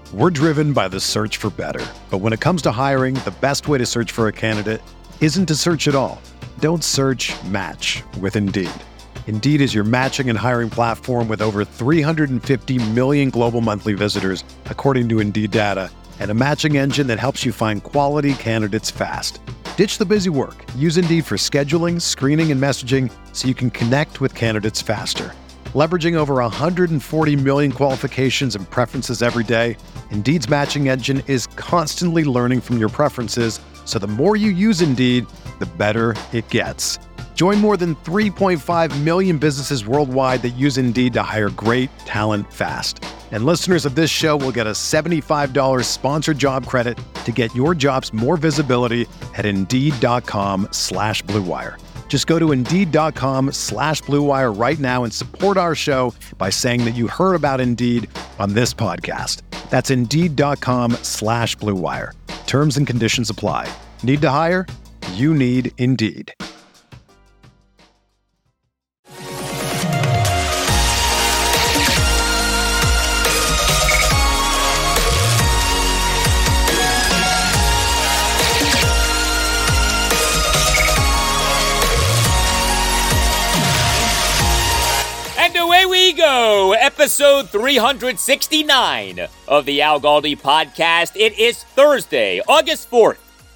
We're driven by the search for better. But when it comes to hiring, the best way to search for a candidate isn't to search at all. Don't search, match with Indeed. Indeed is your matching and hiring platform with over 350 million global monthly visitors, according to Indeed data, and a matching engine that helps you find quality candidates fast. Ditch the busy work. Use Indeed for scheduling, screening, and messaging so you can connect with candidates faster. Leveraging over 140 million qualifications and preferences every day, Indeed's matching engine is constantly learning from your preferences, so the more you use Indeed, the better it gets. Join more than 3.5 million businesses worldwide that use Indeed to hire great talent fast. And listeners of this show will get a $75 sponsored job credit to get your jobs more visibility at Indeed.com/Blue Wire. Just go to Indeed.com/Blue Wire right now and support our show by saying that you heard about Indeed on this podcast. That's Indeed.com/Blue Wire. Terms and conditions apply. Need to hire? You need Indeed. Away we go, episode 369 of the Al Galdi podcast. It is Thursday, August 4th,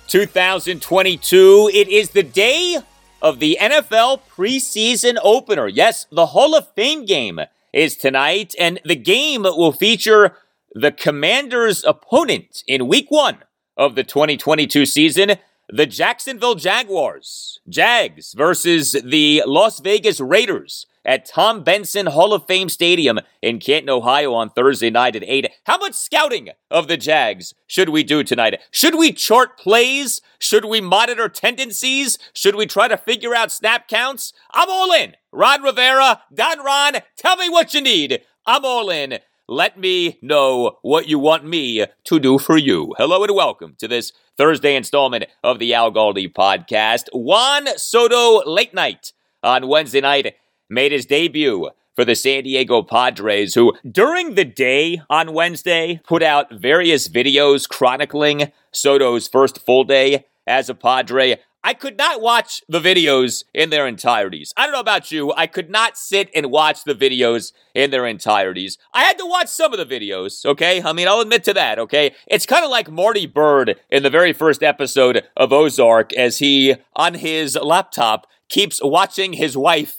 2022. It is the day of the NFL preseason opener. Yes, the Hall of Fame game is tonight, and the game will feature the Commanders' opponent in Week 1 of the 2022 season, the Jacksonville Jaguars. Jags versus the Las Vegas Raiders at Tom Benson Hall of Fame Stadium in Canton, Ohio on Thursday night at 8. How much scouting of the Jags should we do tonight? Should we chart plays? Should we monitor tendencies? Should we try to figure out snap counts? I'm all in. Ron Rivera, Don Ron, tell me what you need. I'm all in. Let me know what you want me to do for you. Hello and welcome to this Thursday installment of the Al Galdi podcast. Juan Soto late night on Wednesday night made his debut for the San Diego Padres, who during the day on Wednesday put out various videos chronicling Soto's first full day as a Padre. I could not watch the videos in their entireties. I don't know about you. I could not sit and watch the videos in their entireties. I had to watch some of the videos, okay? I mean, I'll admit to that, okay? It's kind of like Marty Byrde in the very first episode of Ozark as he, on his laptop, keeps watching his wife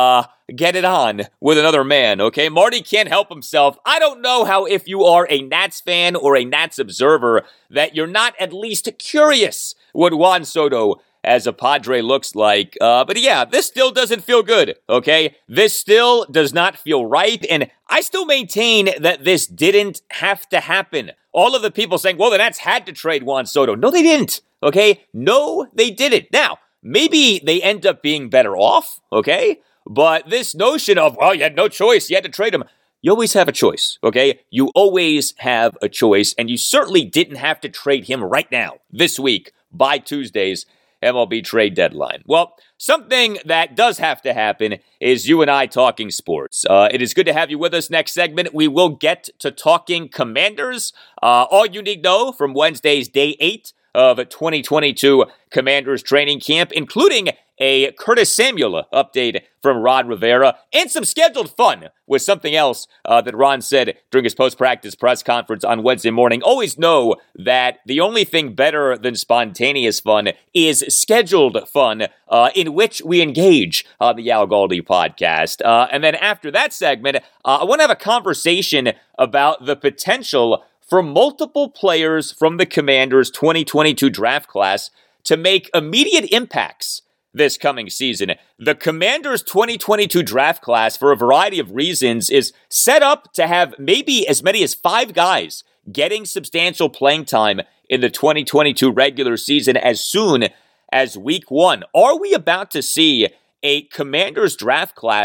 get it on with another man, okay? Marty can't help himself. I don't know how, if you are a Nats fan or a Nats observer, that you're not at least curious what Juan Soto as a Padre looks like. But yeah, this still doesn't feel good, okay? This still does not feel right, and I still maintain that this didn't have to happen. All of the people saying, well, the Nats had to trade Juan Soto. No, they didn't, okay? No, they didn't. Now, maybe they end up being better off, okay? But this notion of, well, you had no choice, you had to trade him. You always have a choice, okay? You always have a choice, and you certainly didn't have to trade him right now, this week, by Tuesday's MLB trade deadline. Well, something that does have to happen is you and I talking sports. It is good to have you with us. Next segment, we will get to talking Commanders. All you need to know from Wednesday's day 8 of 2022 Commanders training camp, including a Curtis Samuel update from Ron Rivera, and some scheduled fun with something else that Ron said during his post-practice press conference on Wednesday morning. Always know that the only thing better than spontaneous fun is scheduled fun in which we engage on the Al Galdi podcast. And then after that segment, I want to have a conversation about the potential for multiple players from the Commanders' 2022 draft class to make immediate impacts this coming season. The Commanders' 2022 draft class, for a variety of reasons, is set up to have maybe as many as 5 guys getting substantial playing time in the 2022 regular season as soon as Week 1. Are we about to see a Commanders draft class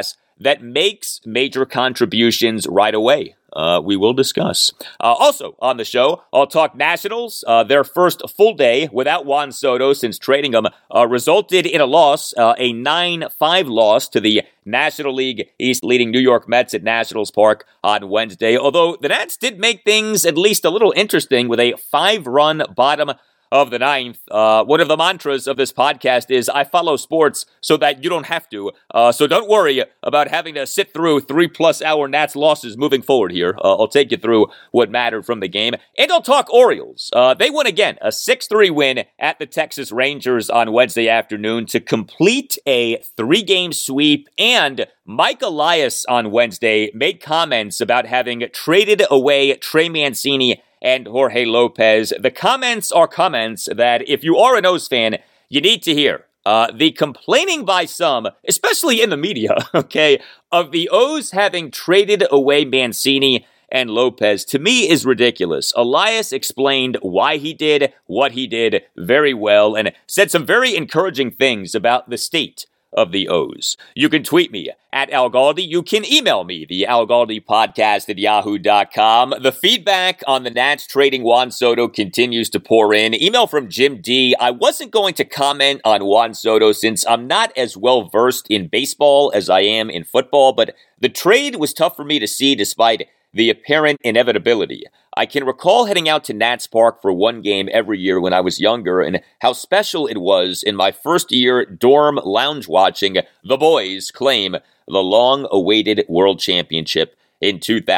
that makes major contributions right away? We will discuss. Also on the show, I'll talk Nationals. Their first full day without Juan Soto since trading him resulted in a loss, a 9-5 loss to the National League East leading New York Mets at Nationals Park on Wednesday. Although the Nats did make things at least a little interesting with a 5-run bottom of the ninth. One of the mantras of this podcast is, I follow sports so that you don't have to. So don't worry about having to sit through 3+ hour Nats losses moving forward here. I'll take you through what mattered from the game. And I'll talk Orioles. They won again, a 6-3 win at the Texas Rangers on Wednesday afternoon to complete a 3-game sweep. And Mike Elias on Wednesday made comments about having traded away Trey Mancini and Jorge Lopez. The comments are comments that, if you are an O's fan, you need to hear. The complaining by some, especially in the media, okay, of the O's having traded away Mancini and Lopez, to me is ridiculous. Elias explained why he did what he did very well and said some very encouraging things about the state of the O's. You can tweet me at Al Galdi. You can email me, the Al Galdi podcast at yahoo.com. The feedback on the Nats trading Juan Soto continues to pour in. Email from Jim D. I wasn't going to comment on Juan Soto since I'm not as well versed in baseball as I am in football, but the trade was tough for me to see despite the apparent inevitability. I can recall heading out to Nats Park for one game every year when I was younger and how special it was in my first year dorm lounge watching the boys claim the long-awaited World Championship in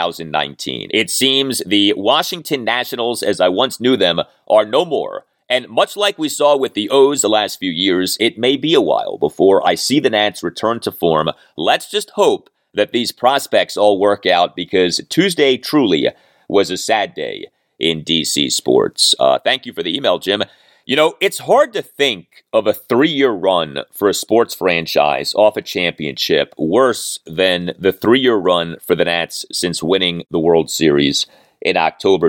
2019. It seems the Washington Nationals, as I once knew them, are no more. And much like we saw with the O's the last few years, it may be a while before I see the Nats return to form. Let's just hope that these prospects all work out, because Tuesday truly was a sad day in DC sports. Thank you for the email, Jim. You know, it's hard to think of a 3-year run for a sports franchise off a championship worse than the 3-year run for the Nats since winning the World Series in October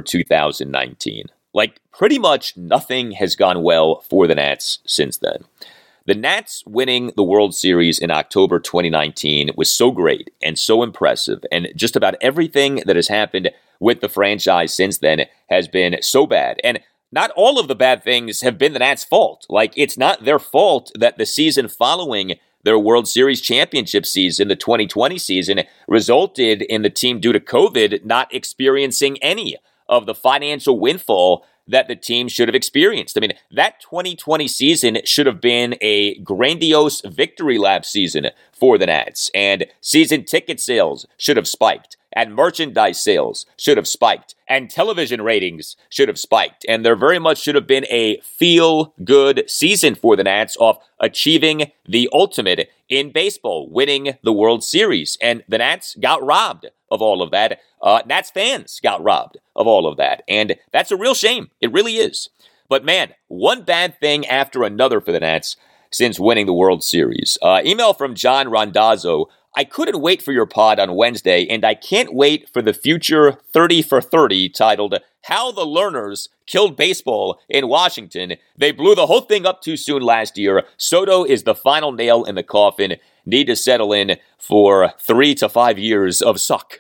2019. Like, pretty much nothing has gone well for the Nats since then. The Nats winning the World Series in October 2019 was so great and so impressive, and just about everything that has happened with the franchise since then has been so bad. And not all of the bad things have been the Nats' fault. Like, it's not their fault that the season following their World Series championship season, the 2020 season, resulted in the team, due to COVID, not experiencing any of the financial windfall that the team should have experienced. I mean, that 2020 season should have been a grandiose victory lap season for the Nats, and season ticket sales should have spiked, and merchandise sales should have spiked, and television ratings should have spiked, and there very much should have been a feel-good season for the Nats off achieving the ultimate in baseball, winning the World Series, and the Nats got robbed of all of that. Nats fans got robbed of all of that, and that's a real shame. It really is. But man, one bad thing after another for the Nats since winning the World Series. Email from John Rondazzo. I couldn't wait for your pod on Wednesday, and I can't wait for the future 30 for 30 titled How the Learners Killed Baseball in Washington. They blew the whole thing up too soon last year. Soto is the final nail in the coffin. Need to settle in for 3 to 5 years of suck.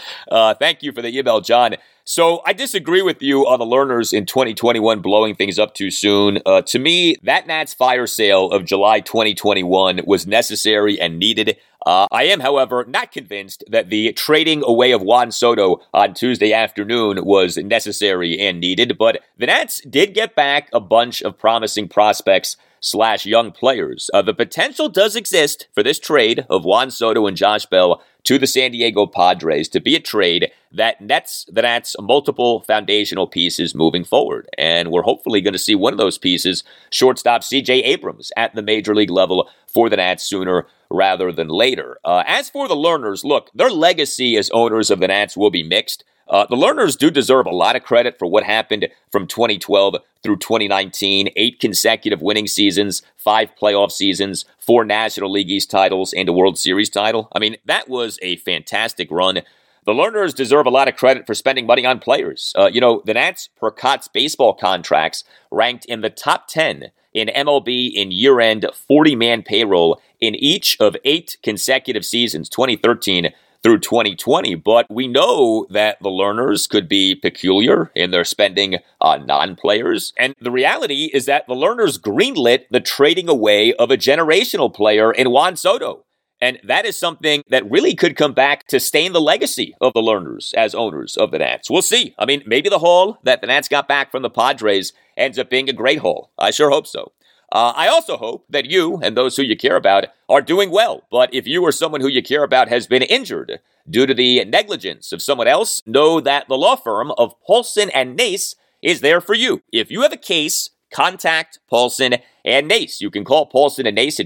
Thank you for the email, John. So I disagree with you on the Learners in 2021 blowing things up too soon. To me, that Nats fire sale of July 2021 was necessary and needed. I am, however, not convinced that the trading away of Juan Soto on Tuesday afternoon was necessary and needed, but the Nats did get back a bunch of promising prospects / young players. The potential does exist for this trade of Juan Soto and Josh Bell to the San Diego Padres to be a trade that nets the Nats multiple foundational pieces moving forward. And we're hopefully going to see one of those pieces, shortstop C.J. Abrams, at the major league level for the Nats sooner rather than later. As for the Learners, look, their legacy as owners of the Nats will be mixed. The Learners do deserve a lot of credit for what happened from 2012 through 2019, 8 consecutive winning seasons, 5 playoff seasons, 4 National League East titles, and a World Series title. I mean, that was a fantastic run. The Learners deserve a lot of credit for spending money on players. The Nats per Cots baseball contracts ranked in the top 10 in MLB in year-end 40-man payroll in each of 8 consecutive seasons, 2013 through 2020. But we know that the Lerners could be peculiar in their spending on non-players. And the reality is that the Lerners greenlit the trading away of a generational player in Juan Soto. And that is something that really could come back to stain the legacy of the Lerners as owners of the Nats. We'll see. I mean, maybe the haul that the Nats got back from the Padres ends up being a great haul. I sure hope so. I also hope that you and those who you care about are doing well. But if you or someone who you care about has been injured due to the negligence of someone else, know that the law firm of Paulson and Nace is there for you. If you have a case, contact Paulson and Nace. You can call Paulson and Nace at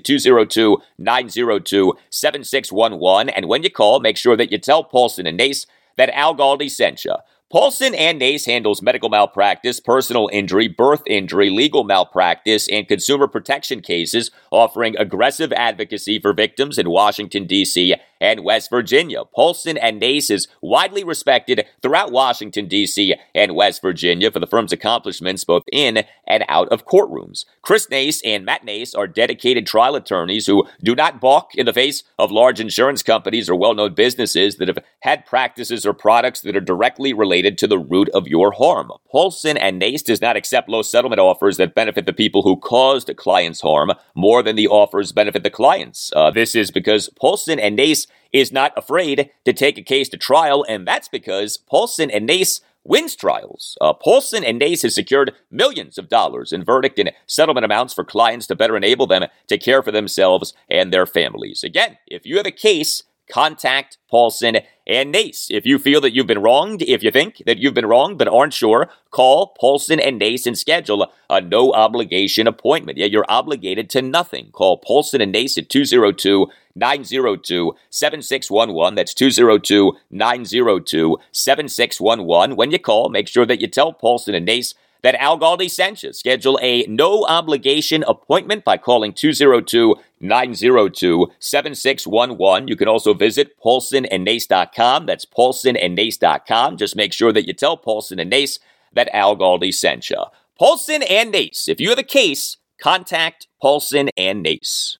202-902-7611. And when you call, make sure that you tell Paulson and Nace that Al Galdi sent you. Paulson and Nace handles medical malpractice, personal injury, birth injury, legal malpractice, and consumer protection cases, offering aggressive advocacy for victims in Washington, D.C. and West Virginia. Paulson and Nace is widely respected throughout Washington, D.C. and West Virginia for the firm's accomplishments both in and out of courtrooms. Chris Nace and Matt Nace are dedicated trial attorneys who do not balk in the face of large insurance companies or well-known businesses that have had practices or products that are directly related to the root of your harm. Paulson and Nace does not accept low settlement offers that benefit the people who caused clients harm more than the offers benefit the clients. This is because Paulson and Nace is not afraid to take a case to trial, and that's because Paulson and Nace wins trials. Paulson and Nace has secured millions of dollars in verdict and settlement amounts for clients to better enable them to care for themselves and their families. Again, if you have a case, contact Paulson and Nace. If you feel that you've been wronged, if you think that you've been wronged but aren't sure, call Paulson and Nace and schedule a no-obligation appointment. Yeah, you're obligated to nothing. Call Paulson and Nace at 202-902-7611. That's 202-902-7611. When you call, make sure that you tell Paulson and Nace that Al Galdi sent you. Schedule a no-obligation appointment by calling 202-902-7611. You can also visit PaulsonandNace.com. That's PaulsonandNace.com. Just make sure that you tell Paulson and Nace that Al Galdi sent you. Paulson and Nace. If you have a case, contact Paulson and Nace.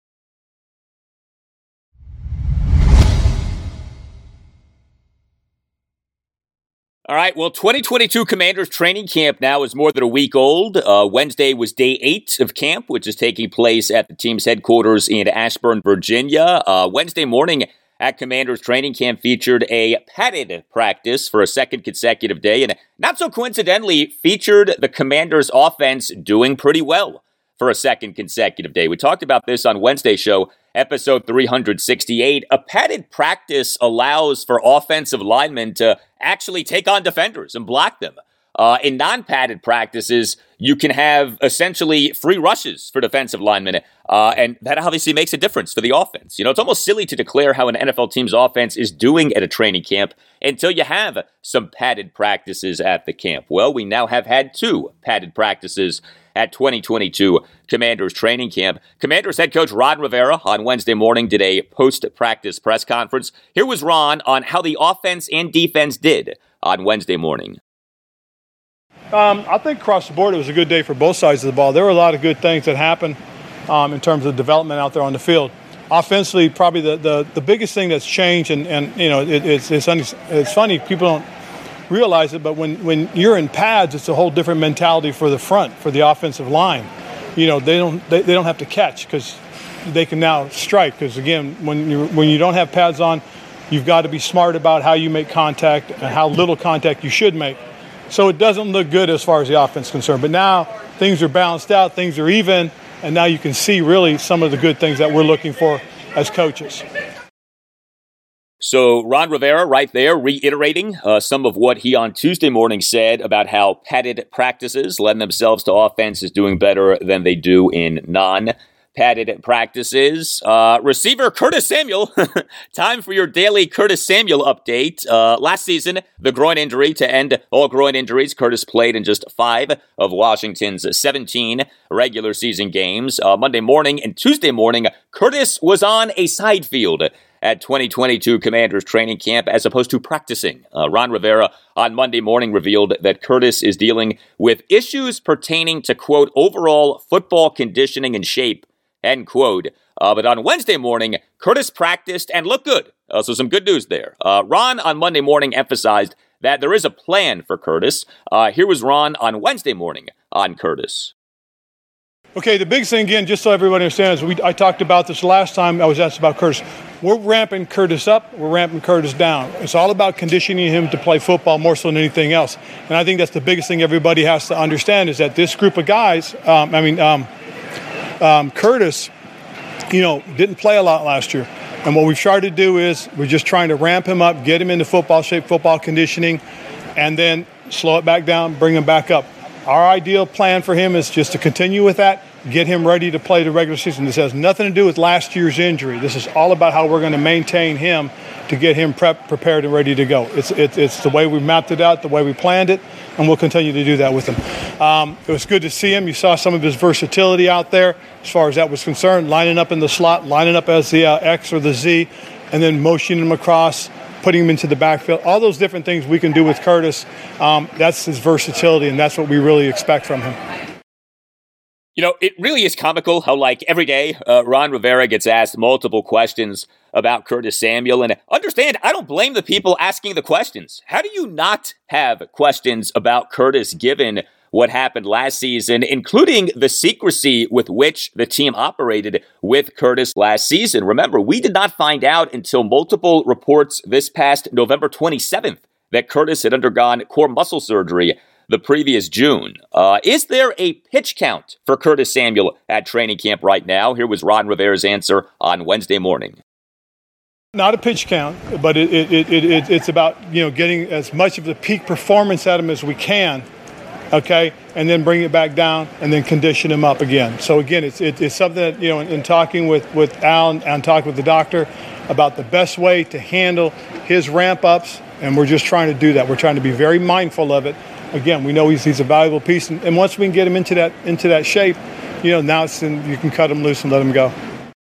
All right, well, 2022 Commanders training camp now is more than a week old. Wednesday was day 8 of camp, which is taking place at the team's headquarters in Ashburn, Virginia. Wednesday morning at Commanders training camp featured a padded practice for a second consecutive day, and not so coincidentally featured the Commanders offense doing pretty well for a second consecutive day. We talked about this on Wednesday's show, episode 368. A padded practice allows for offensive linemen to actually take on defenders and block them. In non-padded practices, you can have essentially free rushes for defensive linemen, and that obviously makes a difference for the offense. You know, it's almost silly to declare how an NFL team's offense is doing at a training camp until you have some padded practices at the camp. Well, we now have had 2 padded practices at 2022 Commanders training camp. Commanders head coach Ron Rivera on Wednesday morning did a post-practice press conference. Here was Ron on how the offense and defense did on Wednesday morning. I think across the board it was a good day for both sides of the ball. There were a lot of good things that happened in terms of development out there on the field. Offensively, probably the biggest thing that's changed, and you know, it's funny, people don't realize it, but when you're in pads, it's a whole different mentality for the front, for the offensive line. You know, they don't have to catch because they can now strike. Because again, when you don't have pads on, you've got to be smart about how you make contact and how little contact you should make. So it doesn't look good as far as the offense is concerned. But now things are balanced out, things are even, and now you can see really some of the good things that we're looking for as coaches. So Ron Rivera right there reiterating some of what he on Tuesday morning said about how padded practices lend themselves to offenses doing better than they do in non-padded practices. Receiver Curtis Samuel, time for your daily Curtis Samuel update. Last season, the groin injury to end all groin injuries. Curtis played in just 5 of Washington's 17 regular season games. Monday morning and Tuesday morning, Curtis was on a side field at 2022 Commanders training camp as opposed to practicing. Ron Rivera on Monday morning revealed that Curtis is dealing with issues pertaining to, quote, overall football conditioning and shape, end quote. But on Wednesday morning, Curtis practiced and looked good. So some good news there. Ron on Monday morning emphasized that there is a plan for Curtis. Here was Ron on Wednesday morning on Curtis. Okay, the big thing, again, just so everybody understands, I talked about this last time I was asked about Curtis. We're ramping Curtis up, we're ramping Curtis down. It's all about conditioning him to play football more so than anything else. And I think that's the biggest thing everybody has to understand is that this group of guys, Curtis, didn't play a lot last year. And what we've tried to do is we're just trying to ramp him up, get him into football shape, football conditioning, and then slow it back down, bring him back up. Our ideal plan for him is just to continue with that, get him ready to play the regular season. This has nothing to do with last year's injury. This is all about how we're going to maintain him to get him prepared and ready to go. It's the way we mapped it out, the way we planned it, and we'll continue to do that with him. It was good to see him. You saw some of his versatility out there as far as that was concerned, lining up in the slot, lining up as the X or the Z, and then motioning him across, putting him into the backfield, all those different things we can do with Curtis. That's his versatility, and that's what we really expect from him. It really is comical how, every day, Ron Rivera gets asked multiple questions about Curtis Samuel. And understand, I don't blame the people asking the questions. How do you not have questions about Curtis given what happened last season, including the secrecy with which the team operated with Curtis last season? Remember, we did not find out until multiple reports this past November 27th that Curtis had undergone core muscle surgery the previous June. Is there a pitch count for Curtis Samuel at training camp right now? Here was Ron Rivera's answer on Wednesday morning. Not a pitch count, but it's about getting as much of the peak performance at him as we can, okay, and then bring it back down and then condition him up again. So again, it's something that in talking with Al and talking with the doctor about the best way to handle his ramp ups, and we're just trying to do that. We're trying to be very mindful of it. Again, we know he's a valuable piece, and once we can get him into that shape, now you can cut him loose and let him go.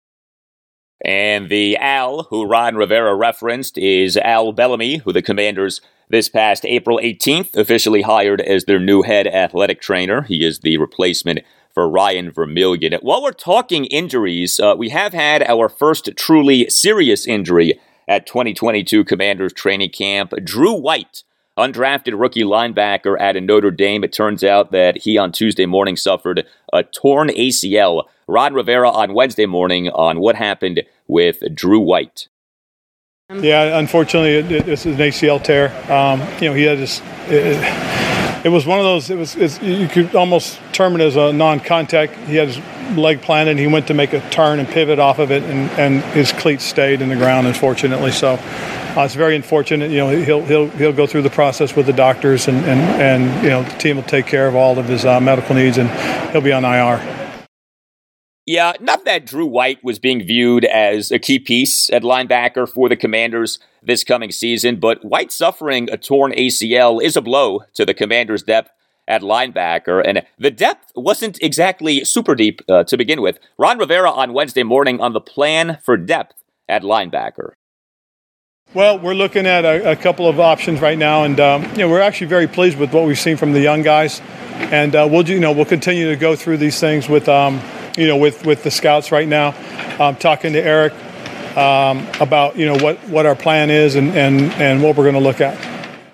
And the Al who Ron Rivera referenced is Al Bellamy, who the Commanders this past April 18th officially hired as their new head athletic trainer. He is the replacement for Ryan Vermillion. While we're talking injuries, we have had our first truly serious injury at 2022 Commanders training camp. Drew White, undrafted rookie linebacker at Notre Dame. It turns out that he on Tuesday morning suffered a torn ACL. Ron Rivera on Wednesday morning on what happened with Drew White. Yeah, unfortunately, this is an ACL tear. He had this. It was one of those. You could almost term it as a non-contact. He had his leg planted. He went to make a turn and pivot off of it, and his cleats stayed in the ground, unfortunately. So it's very unfortunate. He'll go through the process with the doctors, and the team will take care of all of his medical needs, and he'll be on IR. Yeah, not that Drew White was being viewed as a key piece at linebacker for the Commanders this coming season, but White suffering a torn ACL is a blow to the Commanders' depth at linebacker, and the depth wasn't exactly super deep to begin with. Ron Rivera on Wednesday morning on the plan for depth at linebacker. Well, we're looking at a couple of options right now, and we're actually very pleased with what we've seen from the young guys, and we'll continue to go through these things with with the scouts right now. Talking to Eric about what our plan is and what we're going to look at.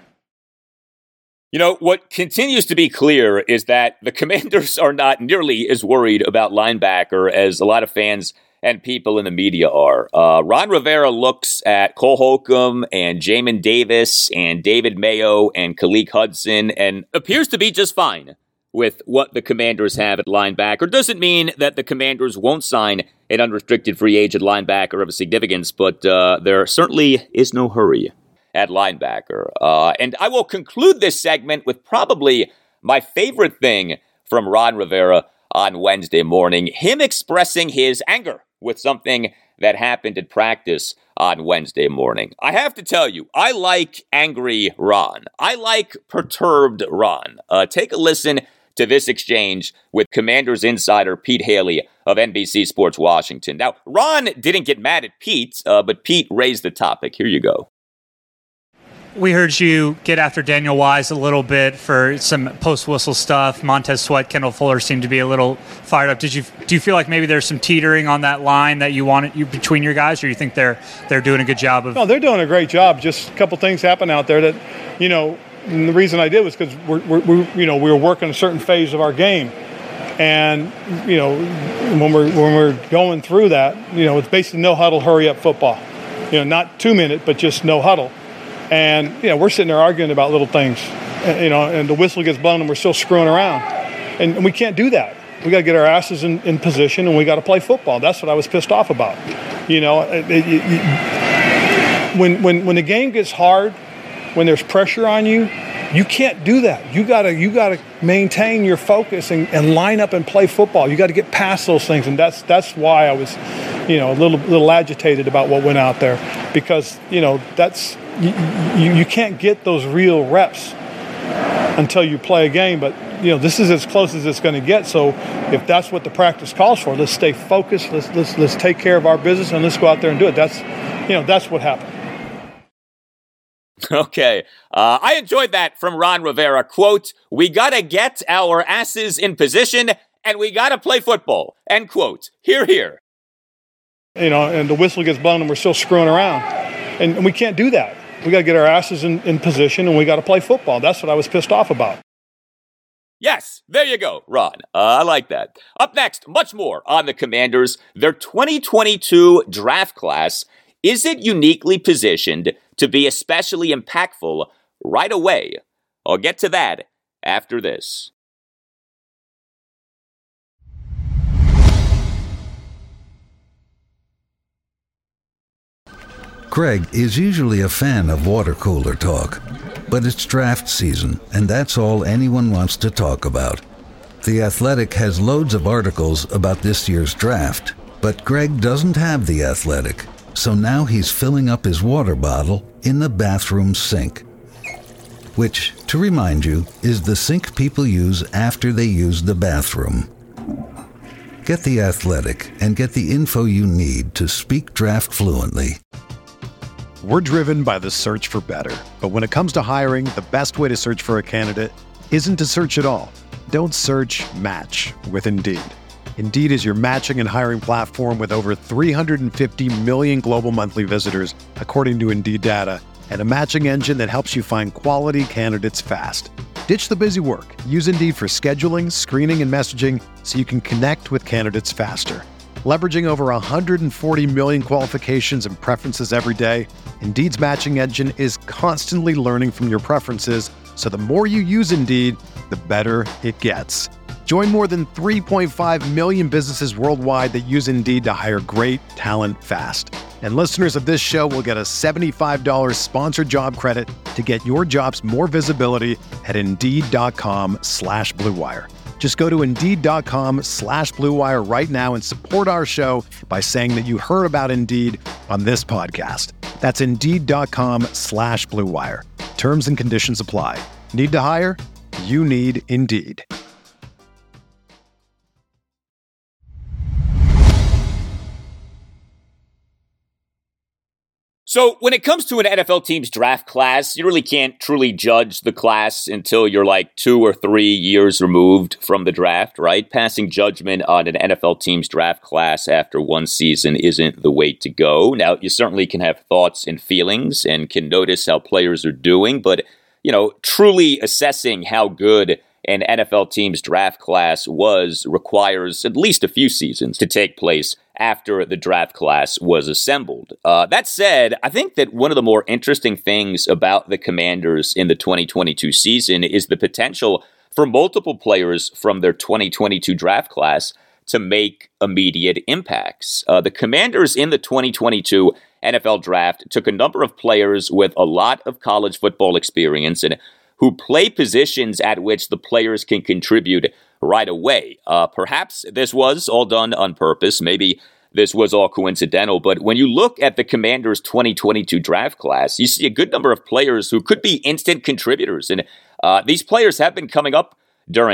What continues to be clear is that the Commanders are not nearly as worried about linebacker as a lot of fans and people in the media are. Ron Rivera looks at Cole Holcomb and Jamin Davis and David Mayo and Khaleke Hudson and appears to be just fine with what the Commanders have at linebacker. Doesn't mean that the Commanders won't sign an unrestricted free agent linebacker of significance, but there certainly is no hurry at linebacker. And I will conclude this segment with probably my favorite thing from Ron Rivera on Wednesday morning, him expressing his anger with something that happened at practice on Wednesday morning. I have to tell you, I like angry Ron. I like perturbed Ron. Take a listen to this exchange with Commanders insider Pete Haley of NBC Sports Washington. Now, Ron didn't get mad at Pete, but Pete raised the topic. Here you go. We heard you get after Daniel Wise a little bit for some post-whistle stuff. Montez Sweat, Kendall Fuller seemed to be a little fired up. Do you feel like maybe there's some teetering on that line that you want between your guys, or you think they're doing a good job of? No, they're doing a great job. Just a couple things happen out there that, and the reason I did was because we were working a certain phase of our game, and when we're going through that, it's basically no huddle, hurry up football. Not 2 minute, but just no huddle. And, we're sitting there arguing about little things, and the whistle gets blown and we're still screwing around. And we can't do that. We got to get our asses in position and we got to play football. That's what I was pissed off about. When the game gets hard, when there's pressure on you, you can't do that. You gotta maintain your focus and line up and play football. You got to get past those things. And that's why I was, a little agitated about what went out there, because, that's, you can't get those real reps until you play a game. But this is as close as it's going to get. So if that's what the practice calls for, let's stay focused. Let's take care of our business and let's go out there and do it. That's what happened. Okay. I enjoyed that from Ron Rivera. Quote, "We got to get our asses in position and we got to play football." End quote. Hear, hear. And the whistle gets blown and we're still screwing around. And we can't do that. We got to get our asses in position and we got to play football. That's what I was pissed off about. Yes, there you go, Ron. I like that. Up next, much more on the Commanders. Their 2022 draft class, is it uniquely positioned to be especially impactful right away? I'll get to that after this. Greg is usually a fan of water cooler talk, but it's draft season, and that's all anyone wants to talk about. The Athletic has loads of articles about this year's draft, but Greg doesn't have The Athletic, so now he's filling up his water bottle in the bathroom sink, which, to remind you, is the sink people use after they use the bathroom. Get The Athletic and get the info you need to speak draft fluently. We're driven by the search for better. But when it comes to hiring, the best way to search for a candidate isn't to search at all. Don't search, match with Indeed. Indeed is your matching and hiring platform with over 350 million global monthly visitors, according to Indeed data, and a matching engine that helps you find quality candidates fast. Ditch the busy work. Use Indeed for scheduling, screening, and messaging so you can connect with candidates faster. Leveraging over 140 million qualifications and preferences every day, Indeed's matching engine is constantly learning from your preferences, so the more you use Indeed, the better it gets. Join more than 3.5 million businesses worldwide that use Indeed to hire great talent fast. And listeners of this show will get a $75 sponsored job credit to get your jobs more visibility at Indeed.com/Blue Wire. Just go to Indeed.com/Blue Wire right now and support our show by saying that you heard about Indeed on this podcast. That's Indeed.com/Blue Wire. Terms and conditions apply. Need to hire? You need Indeed. So when it comes to an NFL team's draft class, you really can't truly judge the class until you're like 2 or 3 years removed from the draft, right? Passing judgment on an NFL team's draft class after one season isn't the way to go. Now, you certainly can have thoughts and feelings and can notice how players are doing, but, truly assessing how good an NFL team's draft class requires at least a few seasons to take place after the draft class was assembled. That said, I think that one of the more interesting things about the Commanders in the 2022 season is the potential for multiple players from their 2022 draft class to make immediate impacts. The Commanders in the 2022 NFL draft took a number of players with a lot of college football experience and who play positions at which the players can contribute right away. Perhaps this was all done on purpose. Maybe this was all coincidental. But when you look at the Commanders' 2022 draft class, you see a good number of players who could be instant contributors. And these players have been coming up during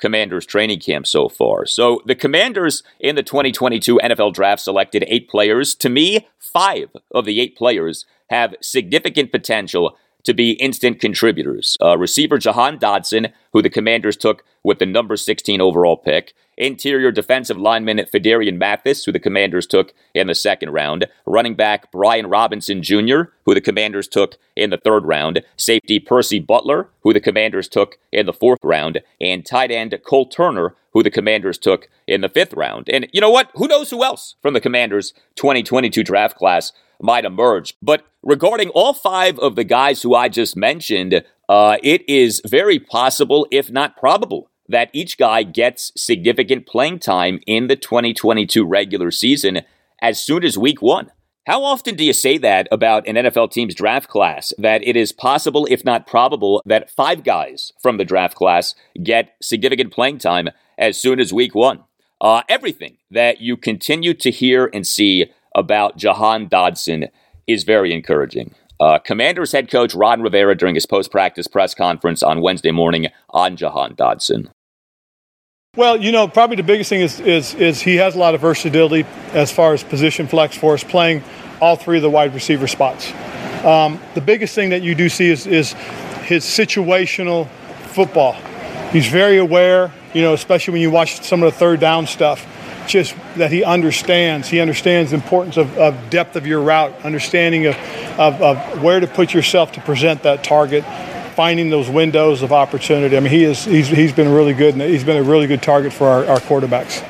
Commanders training camp so far. So the Commanders in the 2022 NFL Draft selected 8 players. To me, 5 of the 8 players have significant potential to be instant contributors. Receiver Jahan Dotson, who the Commanders took with the number 16 overall pick. Interior defensive lineman Phidarian Mathis, who the Commanders took in the 2nd round. Running back Brian Robinson Jr., who the Commanders took in the 3rd round. Safety Percy Butler, who the Commanders took in the 4th round. And tight end Cole Turner, who the Commanders took in the 5th round. And you know what? Who knows who else from the Commanders' 2022 draft class might emerge. But regarding all 5 of the guys who I just mentioned, it is very possible, if not probable, that each guy gets significant playing time in the 2022 regular season as soon as week 1. How often do you say that about an NFL team's draft class, that it is possible, if not probable, that 5 guys from the draft class get significant playing time as soon as week 1? Everything that you continue to hear and see about Jahan Dotson is very encouraging. Commanders head coach Ron Rivera during his post-practice press conference on Wednesday morning on Jahan Dotson. Well, probably the biggest thing is he has a lot of versatility as far as position flex for us, playing all 3 of the wide receiver spots. The biggest thing that you do see is his situational football. He's very aware, especially when you watch some of the 3rd down stuff, just that he understands. He understands the importance of depth of your route, understanding of where to put yourself to present that target, finding those windows of opportunity. I mean, he's been really good, and he's been a really good target for our quarterbacks.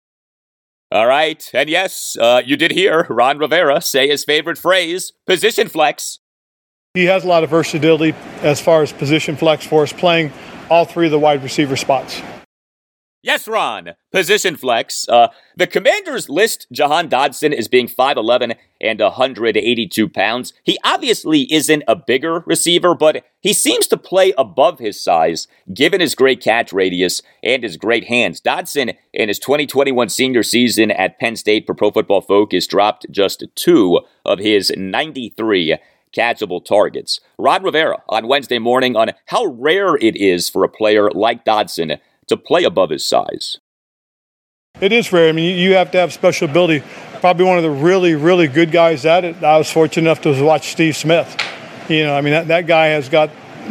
All right, and yes, you did hear Ron Rivera say his favorite phrase, position flex. He has a lot of versatility as far as position flex for us, playing all 3 of the wide receiver spots. Yes, Ron, position flex. The Commanders list Jahan Dotson as being 5'11 and 182 pounds. He obviously isn't a bigger receiver, but he seems to play above his size, given his great catch radius and his great hands. Dotson, in his 2021 senior season at Penn State per Pro Football Focus, dropped just 2 of his 93 catchable targets. Ron Rivera on Wednesday morning on how rare it is for a player like Dotson to play above his size. It is rare. I mean, you have to have special ability. Probably one of the really, really good guys at it. I was fortunate enough to watch Steve Smith. That guy has got,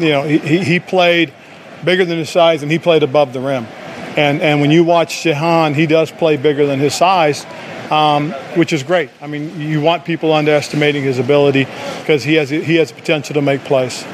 he played bigger than his size, and he played above the rim. And when you watch Jahan, he does play bigger than his size, which is great. I mean, you want people underestimating his ability because he has potential to make plays.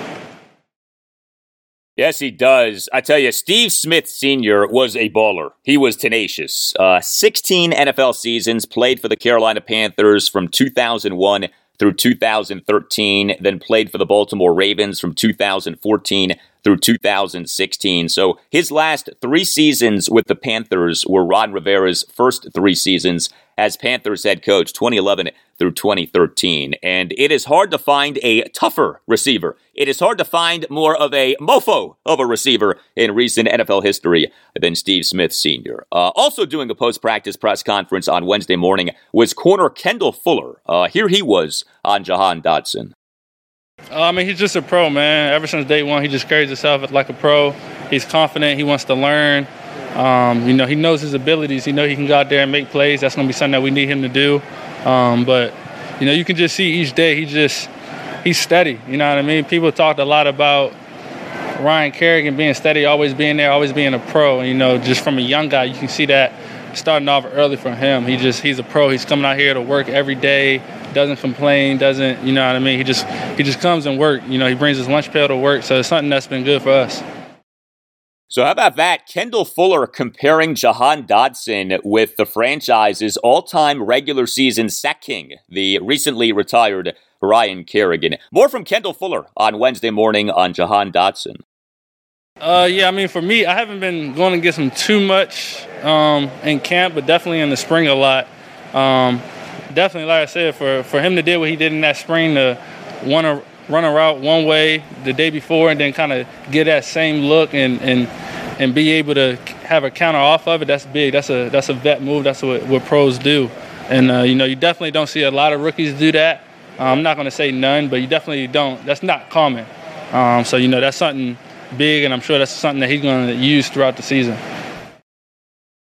Yes, he does. I tell you, Steve Smith Sr. was a baller. He was tenacious. 16 NFL seasons, played for the Carolina Panthers from 2001 through 2013, then played for the Baltimore Ravens from 2014 through 2016. So his last 3 seasons with the Panthers were Ron Rivera's first 3 seasons as Panthers head coach, 2011 through 2013. And it is hard to find a tougher receiver. It is hard to find more of a mofo of a receiver in recent NFL history than Steve Smith Sr. Also doing a post-practice press conference on Wednesday morning was corner Kendall Fuller. Here he was on Jahan Dotson. He's just a pro, man. Ever since day one, he just carries himself like a pro. He's confident. He wants to learn. He knows his abilities. He knows he can go out there and make plays. That's going to be something that we need him to do. But you can just see each day he's steady. You know what I mean? People talked a lot about Ryan Kerrigan being steady, always being there, always being a pro. Just from a young guy, you can see that starting off early from him. He's a pro. He's coming out here to work every day. Doesn't complain, doesn't, you know what I mean? He just comes and work. He brings his lunch pail to work, so it's something that's been good for us. So how about that? Kendall Fuller comparing Jahan Dotson with the franchise's all-time regular season sack king, the recently retired Ryan Kerrigan. More from Kendall Fuller on Wednesday morning on Jahan Dotson. For me, I haven't been going against him too much in camp, but definitely in the spring a lot. Definitely, like I said, for him to do what he did in that spring, to want to run a route one way the day before and then kind of get that same look and be able to have a counter off of it, that's big. That's a vet move. That's what pros do. And, you definitely don't see a lot of rookies do that. I'm not going to say none, but you definitely don't. That's not common. That's something big, and I'm sure that's something that he's going to use throughout the season.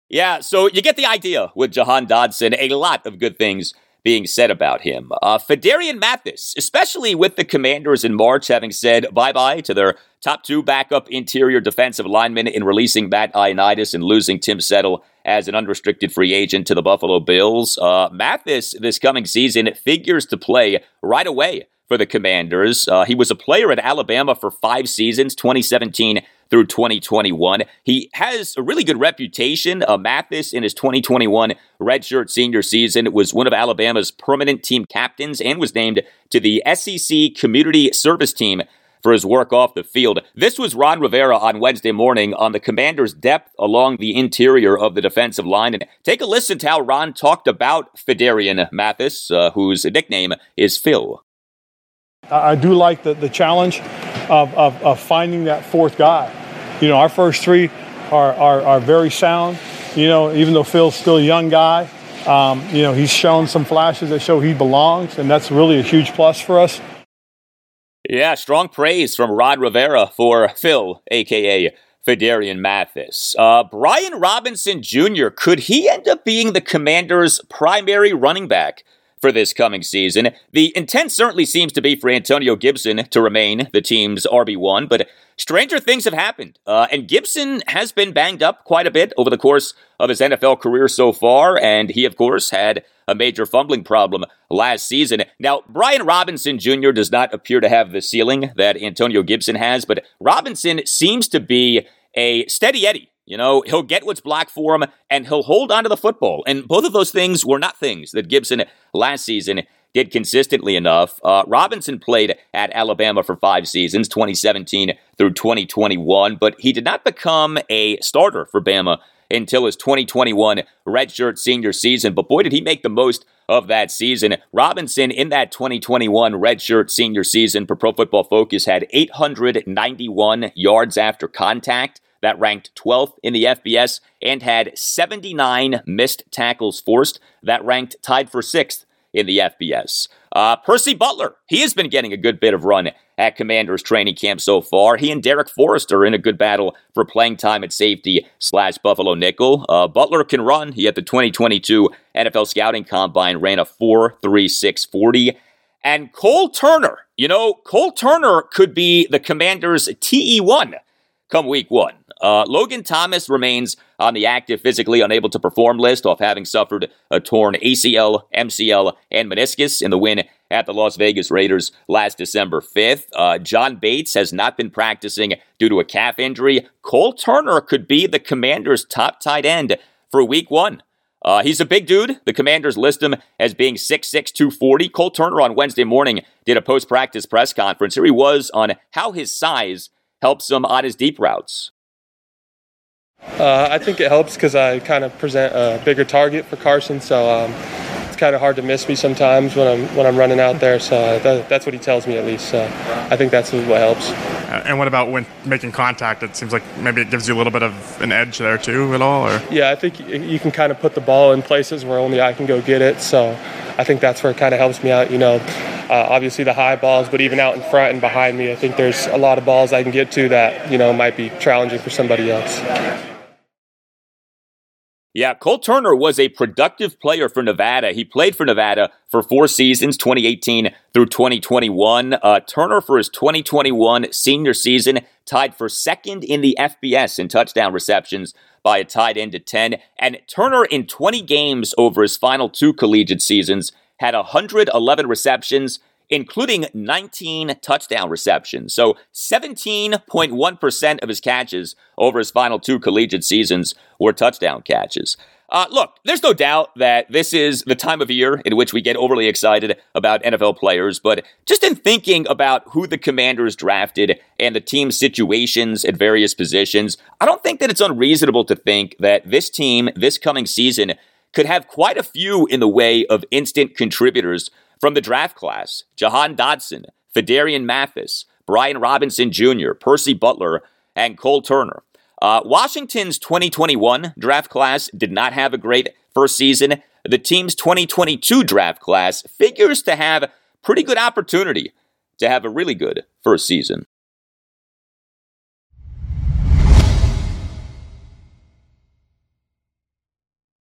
Yeah, so you get the idea with Jahan Dotson. A lot of good things being said about him. Phidarian Mathis, especially with the Commanders in March having said bye-bye to their top 2 backup interior defensive linemen in releasing Matt Ioannidis and losing Tim Settle as an unrestricted free agent to the Buffalo Bills. Mathis, this coming season, figures to play right away for the Commanders. He was a player at Alabama for 5 seasons, 2017 through 2021. He has a really good reputation. Mathis, in his 2021 redshirt senior season, was one of Alabama's permanent team captains and was named to the SEC Community Service Team for his work off the field. This was Ron Rivera on Wednesday morning on the Commanders' depth along the interior of the defensive line. And take a listen to how Ron talked about Phidarian Mathis, whose nickname is Phil. I do like the challenge of finding that fourth guy. You know, our first 3 are very sound. You know, even though Phil's still a young guy, you know, he's shown some flashes that show he belongs, and that's really a huge plus for us. Yeah, strong praise from Ron Rivera for Phil, a.k.a. Phidarian Mathis. Brian Robinson Jr., could he end up being the Commanders' primary running back for this coming season? The intent certainly seems to be for Antonio Gibson to remain the team's RB1, but stranger things have happened, and Gibson has been banged up quite a bit over the course of his NFL career so far, and he, of course, had a major fumbling problem last season. Now, Brian Robinson Jr. does not appear to have the ceiling that Antonio Gibson has, but Robinson seems to be a steady Eddie. You know, he'll get what's blocked for him, and he'll hold on to the football. And both of those things were not things that Gibson last season did consistently enough. Robinson played at Alabama for 5 seasons, 2017 through 2021, but he did not become a starter for Bama until his 2021 redshirt senior season. But boy, did he make the most of that season. Robinson, in that 2021 redshirt senior season for Pro Football Focus, had 891 yards after contact. That ranked 12th in the FBS, and had 79 missed tackles forced. That ranked tied for 6th in the FBS. Percy Butler, he has been getting a good bit of run at Commanders training camp so far. He and Derek Forrester are in a good battle for playing time at safety / Buffalo nickel. Butler can run. He at the 2022 NFL Scouting Combine ran a 4.36 40. And Cole Turner, you know, Cole Turner could be the Commanders' TE1 come week 1. Logan Thomas remains on the active physically unable to perform list off having suffered a torn ACL, MCL, and meniscus in the win at the Las Vegas Raiders last December 5th. John Bates has not been practicing due to a calf injury. Cole Turner could be the Commanders' top tight end for week 1. He's a big dude. The Commanders list him as being 6'6", 240. Cole Turner on Wednesday morning did a post-practice press conference. Here he was on how his size helps him on his deep routes. I think it helps because I kind of present a bigger target for Carson, so it's kind of hard to miss me sometimes when I'm running out there. So that's what he tells me, at least. So I think that's what helps. And what about when making contact? It seems like maybe it gives you a little bit of an edge there too, at all? Or? Yeah, I think you can kind of put the ball in places where only I can go get it. So I think that's where it kind of helps me out. You know, obviously the high balls, but even out in front and behind me, I think there's a lot of balls I can get to that, you know, might be challenging for somebody else. Yeah, Cole Turner was a productive player for Nevada. He played for Nevada for 4 seasons, 2018 through 2021. Turner, for his 2021 senior season, tied for 2nd in the FBS in touchdown receptions by a tight end at 10. And Turner, in 20 games over his final 2 collegiate seasons, had 111 receptions, including 19 touchdown receptions. So 17.1% of his catches over his final 2 collegiate seasons were touchdown catches. Look, there's no doubt that this is the time of year in which we get overly excited about NFL players, but just in thinking about who the Commanders drafted and the team's situations at various positions, I don't think that it's unreasonable to think that this team, this coming season, could have quite a few in the way of instant contributors from the draft class: Jahan Dotson, Phidarian Mathis, Brian Robinson Jr., Percy Butler, and Cole Turner. Washington's 2021 draft class did not have a great first season. The team's 2022 draft class figures to have pretty good opportunity to have a really good first season.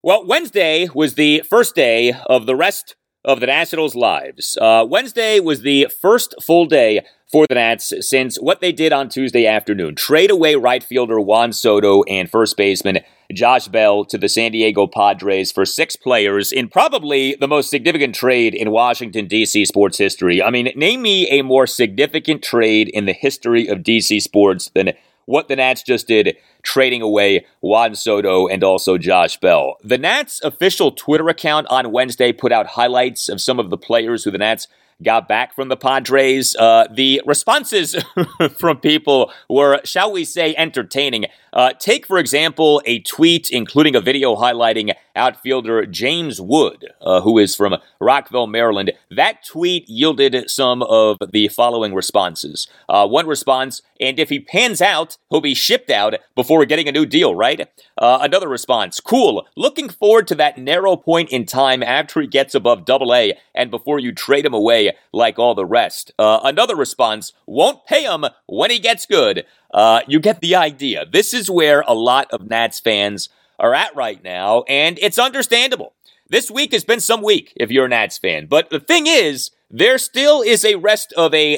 Well, Wednesday was the first day of the rest of the Nationals' lives. Wednesday was the first full day for the Nats since what they did on Tuesday afternoon. Trade away right fielder Juan Soto and first baseman Josh Bell to the San Diego Padres for 6 players in probably the most significant trade in Washington, D.C. sports history. I mean, name me a more significant trade in the history of D.C. sports than what the Nats just did, trading away Juan Soto and also Josh Bell. The Nats official Twitter account on Wednesday put out highlights of some of the players who the Nats got back from the Padres. The responses from people were, shall we say, entertaining. Take, for example, a tweet including a video highlighting outfielder James Wood, who is from Rockville, Maryland. That tweet yielded some of the following responses. One response, and if he pans out, he'll be shipped out before getting a new deal, right? Another response, cool. Looking forward to that narrow point in time after he gets above AA and before you trade him away like all the rest. Another response, won't pay him when he gets good. You get the idea. This is where a lot of Nats fans are at right now, and it's understandable. This week has been some week if you're a Nats fan, but the thing is, there still is a rest of a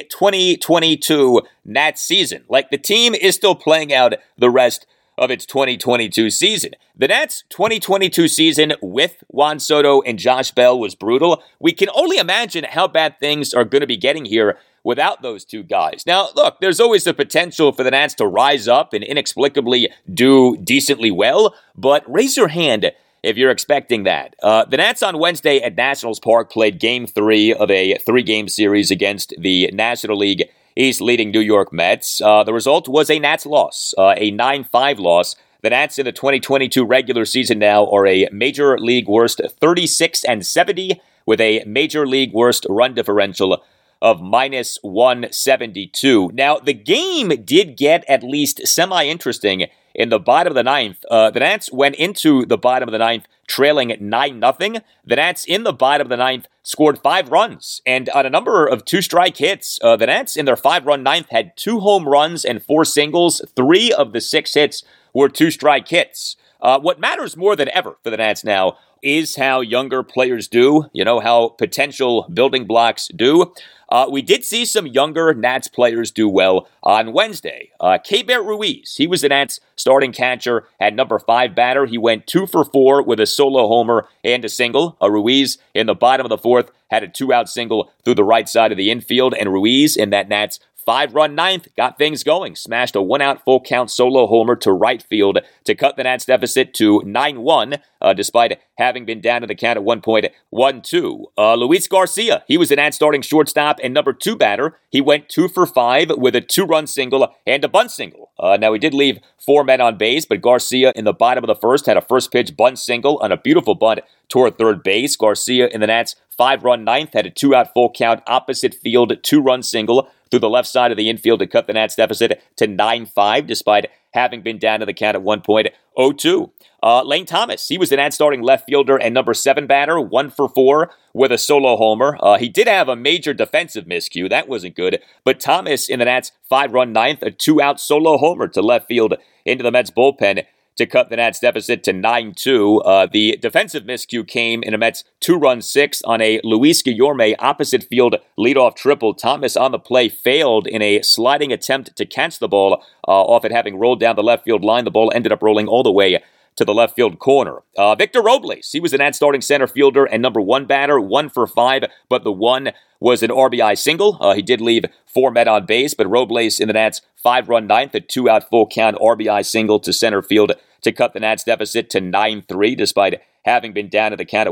2022 Nats season. Like, the team is still playing out the rest of its 2022 season. The Nats' 2022 season with Juan Soto and Josh Bell was brutal. We can only imagine how bad things are going to be getting here without those two guys. Now, look, there's always the potential for the Nats to rise up and inexplicably do decently well, but raise your hand if you're expecting that. The Nats on Wednesday at Nationals Park played Game 3 of a 3-game series against the National League East leading New York Mets. The result was a Nats loss, a 9-5 loss. The Nats in the 2022 regular season now are a Major League worst 36-70 with a Major League worst run differential of minus 172. Now, the game did get at least semi-interesting in the bottom of the ninth. The Nats went into the bottom of the ninth trailing at 9-0. The Nats in the bottom of the ninth scored 5 runs. And on a number of 2-strike hits, the Nats in their 5-run ninth had 2 home runs and 4 singles. 3 of the 6 hits were 2-strike hits. What matters more than ever for the Nats now is how younger players do, how potential building blocks do. We did see some younger Nats players do well on Wednesday. Keibert Ruiz, he was the Nats starting catcher at number 5 batter. He went 2 for 4 with a solo homer and a single. Ruiz in the bottom of the 4th had a 2-out single through the right side of the infield, and Ruiz in that Nats 5-run ninth got things going. Smashed a 1-out full count solo homer to right field to cut the Nats deficit to 9-1, despite having been down to the count at 1.12. Luis Garcia, he was the Nats starting shortstop and number 2 batter. He went 2 for 5 with a 2-run single and a bunt single. Now, he did leave 4 men on base, but Garcia in the bottom of the 1st had a first pitch bunt single on a beautiful bunt toward third base. Garcia in the Nats 5-run ninth had a 2-out full count opposite field 2-run single through the left side of the infield to cut the Nats deficit to 9-5, despite having been down to the count at 1.02. Lane Thomas, he was the Nats starting left fielder and number 7 batter, 1 for 4 with a solo homer. He did have a major defensive miscue. That wasn't good. But Thomas in the Nats 5-run ninth, a 2-out solo homer to left field into the Mets bullpen to cut the Nats deficit to 9-2. The defensive miscue came in a Mets 2-run 6th on a Luis Guillorme opposite field leadoff triple. Thomas on the play failed in a sliding attempt to catch the ball off it having rolled down the left field line. The ball ended up rolling all the way to the left field corner. Victor Robles, he was the Nats starting center fielder and number 1 batter, 1 for 5, but the 1 was an RBI single. He did leave 4 men on base, but Robles in the Nats 5-run ninth, a 2-out full count RBI single to center field to cut the Nats deficit to 9-3, despite having been down to the count at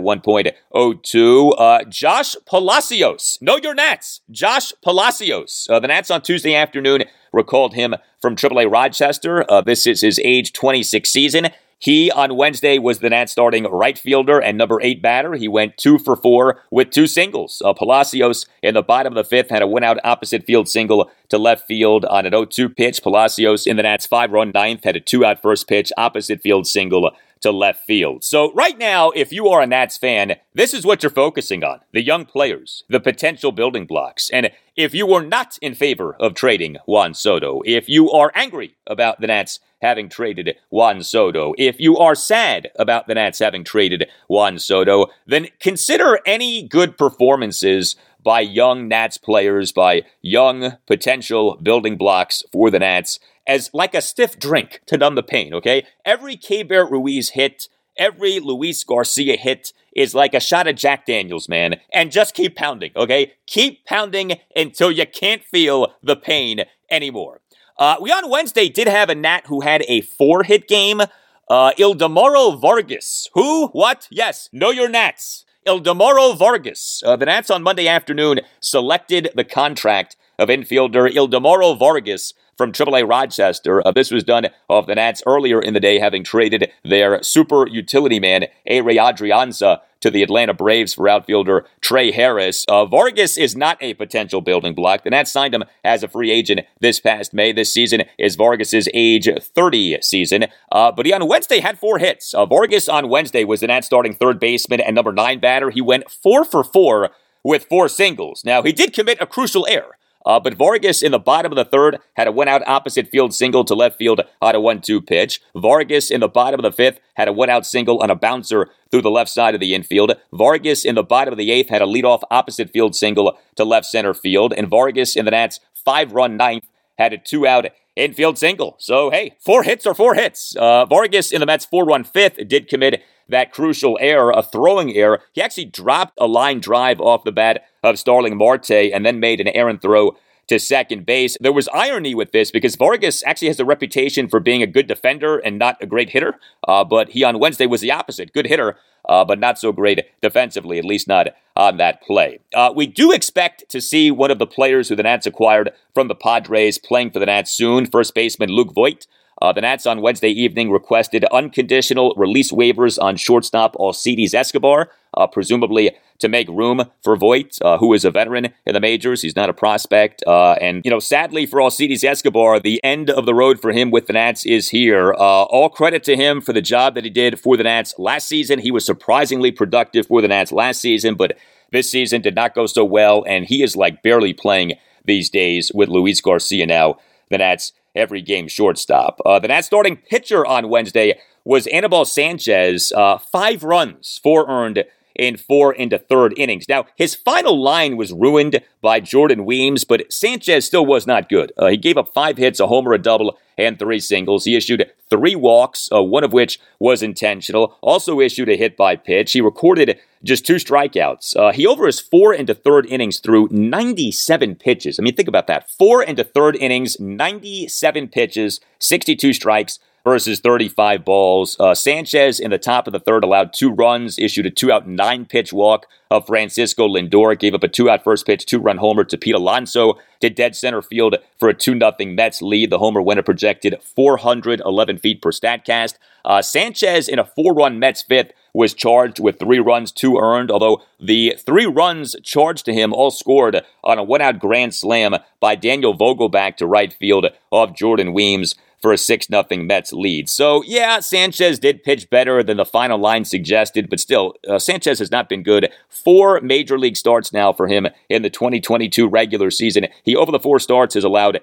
1.02. Josh Palacios. Know your Nats. Josh Palacios. The Nats on Tuesday afternoon recalled him from AAA Rochester. This is his age 26 season. He, on Wednesday, was the Nats starting right fielder and number 8 batter. He went 2 for 4 with 2 singles. Palacios in the bottom of the 5th had a 1-out opposite field single to left field on an 0-2 pitch. Palacios in the Nats 5-run ninth had a 2-out first pitch opposite field single to left field. So right now, if you are a Nats fan, this is what you're focusing on. The young players, the potential building blocks. And if you were not in favor of trading Juan Soto, if you are angry about the Nats having traded Juan Soto, if you are sad about the Nats having traded Juan Soto, then consider any good performances by young Nats players, by young potential building blocks for the Nats as like a stiff drink to numb the pain, okay? Every Keibert Ruiz hit, every Luis Garcia hit is like a shot of Jack Daniels, man. And just keep pounding, okay? Keep pounding until you can't feel the pain anymore. We on Wednesday did have a Nat who had a 4-hit game. Ildemaro Vargas. Who? What? Yes, know your Nats. Ildemaro Vargas. The Nats on Monday afternoon selected the contract of infielder Ildemaro Vargas from AAA Rochester. This was done off the Nats earlier in the day, having traded their super utility man, A-Ray Adrianza, to the Atlanta Braves for outfielder Trey Harris. Vargas is not a potential building block. The Nats signed him as a free agent this past May. This season is Vargas's age 30 season. But he on Wednesday had 4 hits. Vargas on Wednesday was the Nats starting third baseman and number 9 batter. He went 4 for 4 with 4 singles. Now, he did commit a crucial error. But Vargas in the bottom of the third had a one-out opposite field single to left field on a 1-2 pitch. Vargas in the bottom of the fifth had a one-out single on a bouncer through the left side of the infield. Vargas in the bottom of the eighth had a leadoff opposite field single to left center field. And Vargas in the Nats' 5-run ninth had a 2-out infield single. So, hey, 4 hits are 4 hits. Vargas in the Mets' 4-run fifth did commit that crucial error, a throwing error. He actually dropped a line drive off the bat of Starling Marte and then made an errant throw to second base. There was irony with this because Vargas actually has a reputation for being a good defender and not a great hitter. But he on Wednesday was the opposite. Good hitter, but not so great defensively, at least not on that play. We do expect to see one of the players who the Nats acquired from the Padres playing for the Nats soon, first baseman Luke Voit. The Nats on Wednesday evening requested unconditional release waivers on shortstop Alcides Escobar, presumably to make room for Voit, who is a veteran in the majors. He's not a prospect. And sadly for Alcides Escobar, the end of the road for him with the Nats is here. All credit to him for the job that he did for the Nats last season. He was surprisingly productive for the Nats last season, but this season did not go so well, and he is like barely playing these days with Luis Garcia now. The Nats every game shortstop. The Nats starting pitcher on Wednesday was Anibal Sanchez. 5 runs, 4 earned in 4 into third innings. Now, his final line was ruined by Jordan Weems, but Sanchez still was not good. He gave up 5 hits, a homer, a double, and 3 singles. He issued 3 walks, one of which was intentional. Also issued a hit by pitch. He recorded just 2 strikeouts. He over his 4 into third innings threw 97 pitches. I mean, think about that. 4 into third innings, 97 pitches, 62 strikes versus 35 balls. Sanchez in the top of the third allowed 2 runs, issued a 2-out 9-pitch walk of Francisco Lindor, gave up a 2-out first pitch, 2-run homer to Pete Alonso to dead center field for a 2-0 Mets lead. The homer went a projected 411 feet per Statcast. Sanchez in a 4-run Mets fifth was charged with 3 runs, 2 earned, although the 3 runs charged to him all scored on a 1-out grand slam by Daniel Vogelbach to right field off Jordan Weems for a 6-0 Mets lead. So, yeah, Sanchez did pitch better than the final line suggested, but still, Sanchez has not been good. 4 major league starts now for him in the 2022 regular season. He, over the 4 starts, has allowed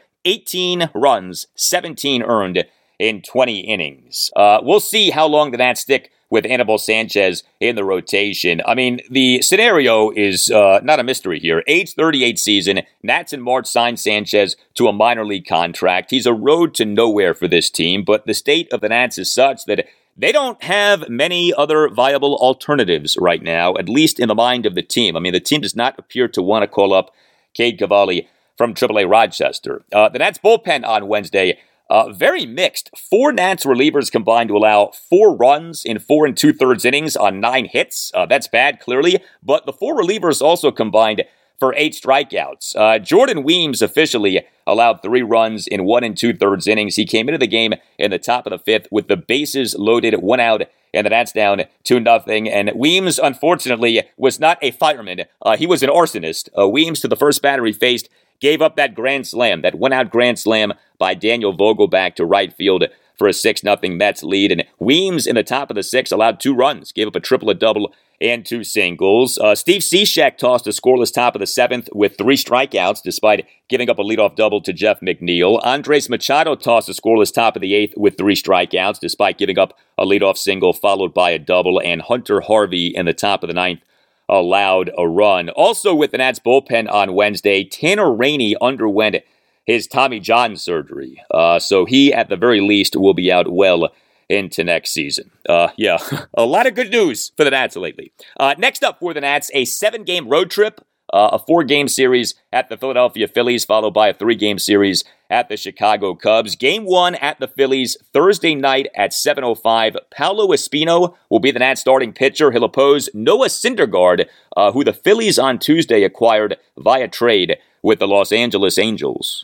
18 runs, 17 earned in 20 innings. We'll see how long the Nats stick with Anibal Sanchez in the rotation. I mean, the scenario is not a mystery here. Age 38 season, Nats in March signed Sanchez to a minor league contract. He's a road to nowhere for this team, but the state of the Nats is such that they don't have many other viable alternatives right now, at least in the mind of the team. I mean, the team does not appear to want to call up Cade Cavalli from AAA Rochester. The Nats bullpen on Wednesday, very mixed. 4 Nats relievers combined to allow 4 runs in 4 2/3 innings on 9 hits. That's bad, clearly, but the 4 relievers also combined for 8 strikeouts. Jordan Weems officially allowed 3 runs in 1 2/3 innings. He came into the game in the top of the 5th with the bases loaded, 1 out, and the Nats down 2-0. And Weems, unfortunately, was not a fireman. He was an arsonist. Weems, to the first batter he faced, gave up that grand slam, that 1-out grand slam by Daniel Vogelbach to right field for a 6-0 Mets lead. And Weems in the top of the 6th allowed 2 runs, gave up a triple, a double, and 2 singles. Steve Cishek tossed a scoreless top of the 7th with 3 strikeouts, despite giving up a leadoff double to Jeff McNeil. Andres Machado tossed a scoreless top of the 8th with 3 strikeouts, despite giving up a leadoff single followed by a double. And Hunter Harvey in the top of the 9th allowed a run. Also with the Nats bullpen on Wednesday, Tanner Rainey underwent his Tommy John surgery. So he, at the very least, will be out well into next season. A lot of good news for the Nats lately. Next up for the Nats, a 7-game road trip, a 4-game series at the Philadelphia Phillies, followed by a 3-game series at the Chicago Cubs. Game 1 at the Phillies Thursday night at 7:05. Paolo Espino will be the Nats starting pitcher. He'll oppose Noah Syndergaard, who the Phillies on Tuesday acquired via trade with the Los Angeles Angels.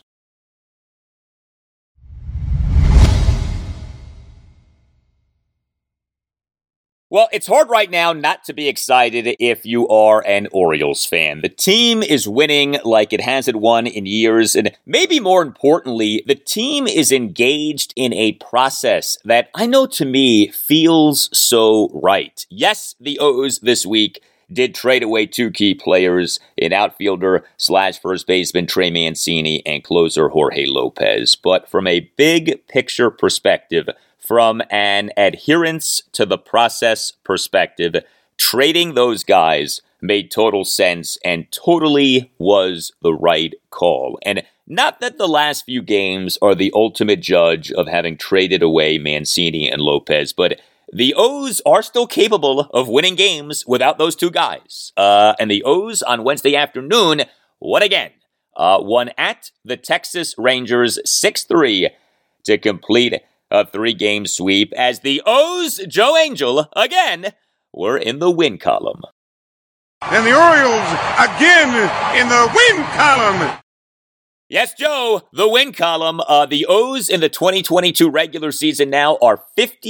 Well, it's hard right now not to be excited if you are an Orioles fan. The team is winning like it hasn't won in years, and maybe more importantly, the team is engaged in a process that I know to me feels so right. Yes, the O's this week did trade away 2 key players in outfielder / first baseman Trey Mancini and closer Jorge Lopez, but from a big picture perspective, from an adherence to the process perspective, trading those guys made total sense and totally was the right call. And not that the last few games are the ultimate judge of having traded away Mancini and Lopez, but the O's are still capable of winning games without those 2 guys. And the O's on Wednesday afternoon won again. Won at the Texas Rangers 6-3 to complete a 3-game sweep as the O's, Joe Angel, again, were in the win column. And the Orioles again in the win column. Yes, Joe, the win column. The O's in the 2022 regular season now are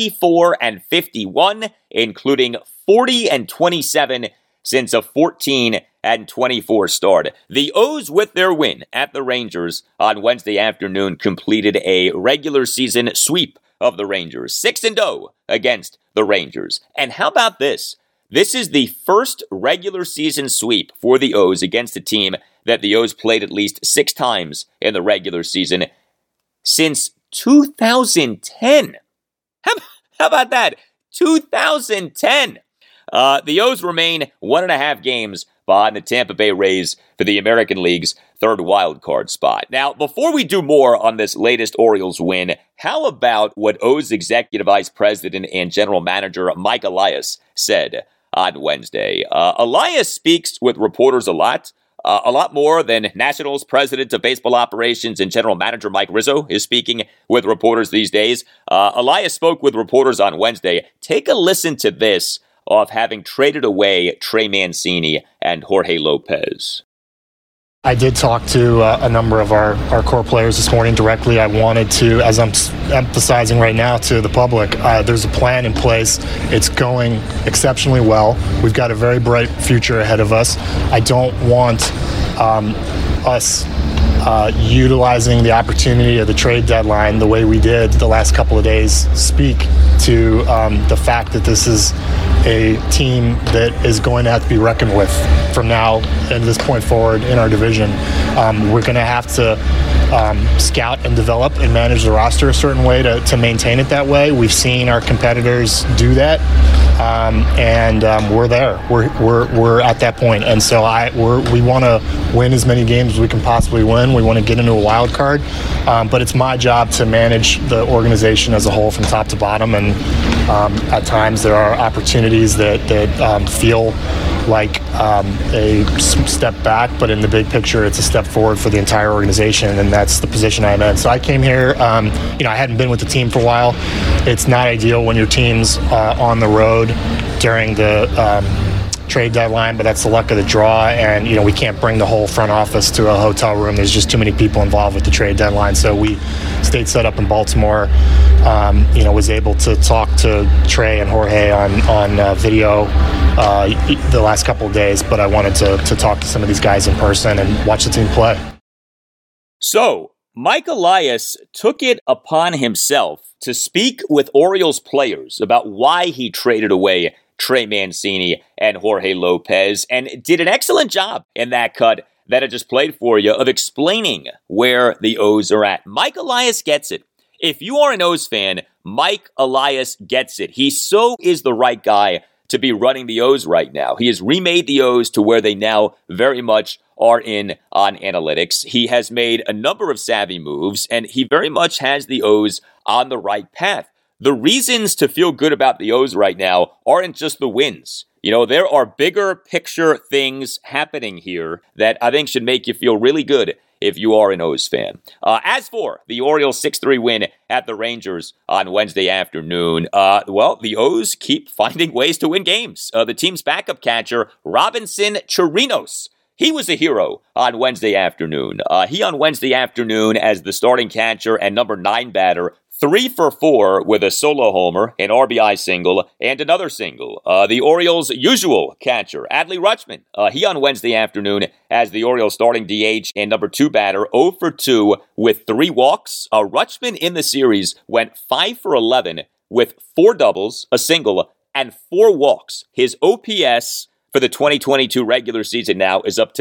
54-51, including 40-27 since a 14-24 start. The O's, with their win at the Rangers on Wednesday afternoon, completed a regular season sweep of the Rangers, 6-0 against the Rangers. And how about this? This is the first regular season sweep for the O's against a team that the O's played at least 6 times in the regular season since 2010. How about that? 2010. The O's remain 1.5 games behind the Tampa Bay Rays for the American League's 3rd wildcard spot. Now, before we do more on this latest Orioles win, how about what O's Executive Vice President and General Manager Mike Elias said on Wednesday? Elias speaks with reporters a lot more than Nationals President of Baseball Operations and General Manager Mike Rizzo is speaking with reporters these days. Elias spoke with reporters on Wednesday. Take a listen to this of having traded away Trey Mancini and Jorge Lopez. I did talk to a number of our core players this morning directly. I wanted to, as I'm emphasizing right now to the public, there's a plan in place. It's going exceptionally well. We've got a very bright future ahead of us. I don't want us utilizing the opportunity of the trade deadline the way we did the last couple of days speak to the fact that this is a team that is going to have to be reckoned with from now and this point forward in our division. We're going to have to scout and develop and manage the roster a certain way to maintain it that way. We've seen our competitors do that, and we're there. We're at that point, and so we want to win as many games as we can possibly win. We want to get into a wild card, but it's my job to manage the organization as a whole from top to bottom, and at times there are opportunities that feel like a step back, but in the big picture, it's a step forward for the entire organization, and that's the position I'm in. So I came here, I hadn't been with the team for a while. It's not ideal when your team's on the road during the trade deadline, but that's the luck of the draw, and we can't bring the whole front office to a hotel room. There's just too many people involved with the trade deadline, so we stayed set up in Baltimore. Was able to talk to Trey and Jorge on video the last couple of days, but I wanted to talk to some of these guys in person and watch the team play. So, Mike Elias took it upon himself to speak with Orioles players about why he traded away Trey Mancini and Jorge Lopez, and did an excellent job in that cut that I just played for you of explaining where the O's are at. Mike Elias gets it. If you are an O's fan, Mike Elias gets it. He so is the right guy to be running the O's right now. He has remade the O's to where they now very much are in on analytics. He has made a number of savvy moves, and he very much has the O's on the right path. The reasons to feel good about the O's right now aren't just the wins. You know, there are bigger picture things happening here that I think should make you feel really good if you are an O's fan. As for the Orioles 6-3 win at the Rangers on Wednesday afternoon, the O's keep finding ways to win games. The team's backup catcher, Robinson Chirinos, he was a hero on Wednesday afternoon. He on Wednesday afternoon as the starting catcher and number 9 batter, 3 for 4 with a solo homer, an RBI single, and another single. The Orioles' usual catcher, Adley Rutschman, he on Wednesday afternoon as the Orioles starting DH and number 2 batter, 0 for 2 with 3 walks. Rutschman in the series went 5 for 11 with 4 doubles, a single, and 4 walks. His OPS for the 2022 regular season now is up to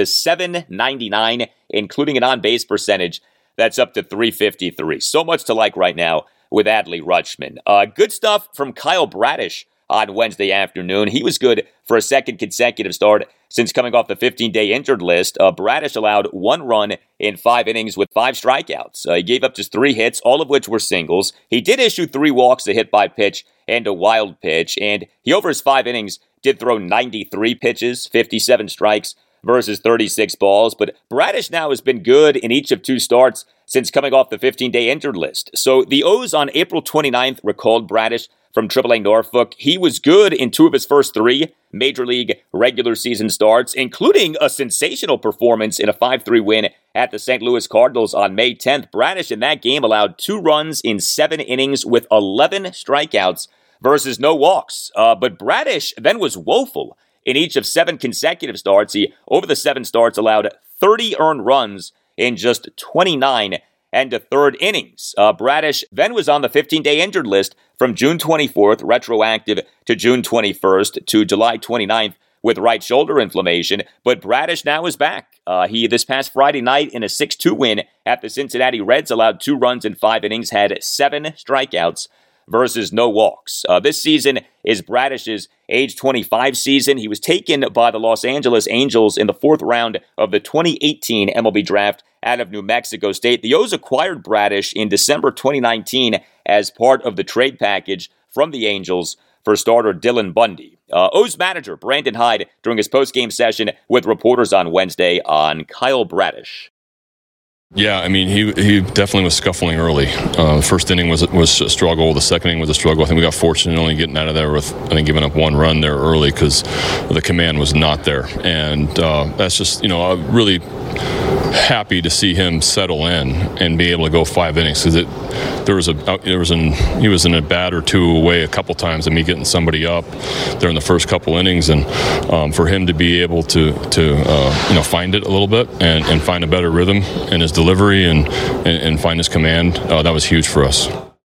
.799, including an on-base percentage that's up to .353. So much to like right now with Adley Rutschman. Good stuff from Kyle Bradish on Wednesday afternoon. He was good for a second consecutive start since coming off the 15-day injured list. Bradish allowed 1 run in 5 innings with 5 strikeouts. He gave up just 3 hits, all of which were singles. He did issue 3 walks, a hit by pitch, and a wild pitch. And he, over his 5 innings, did throw 93 pitches, 57 strikes, versus 36 balls, but Bradish now has been good in each of 2 starts since coming off the 15-day injured list. So the O's on April 29th recalled Bradish from AAA Norfolk. He was good in 2 of his first 3 Major League regular season starts, including a sensational performance in a 5-3 win at the St. Louis Cardinals on May 10th. Bradish in that game allowed 2 runs in 7 innings with 11 strikeouts versus no walks. But Bradish then was woeful in each of 7 consecutive starts. He, over the 7 starts, allowed 30 earned runs in just 29 and a third innings. Bradish then was on the 15-day injured list from June 24th, retroactive to June 21st to July 29th with right shoulder inflammation. But Bradish now is back. He, this past Friday night in a 6-2 win at the Cincinnati Reds, allowed 2 runs in 5 innings, had 7 strikeouts versus no walks. This season is Bradish's age 25 season. He was taken by the Los Angeles Angels in the 4th round of the 2018 MLB draft out of New Mexico State. The O's acquired Bradish in December 2019 as part of the trade package from the Angels for starter Dylan Bundy. O's manager Brandon Hyde during his post-game session with reporters on Wednesday on Kyle Bradish. Yeah, I mean, he definitely was scuffling early. First inning was a struggle. The second inning was a struggle. I think we got fortunate only getting out of there with, I think, giving up 1 run there early because the command was not there. And that's just, really happy to see him settle in and be able to go 5 innings because he was in a bat or 2 away a couple times of me getting somebody up there in the first couple innings, and for him to be able to find it a little bit and find a better rhythm in his delivery and find his command, that was huge for us.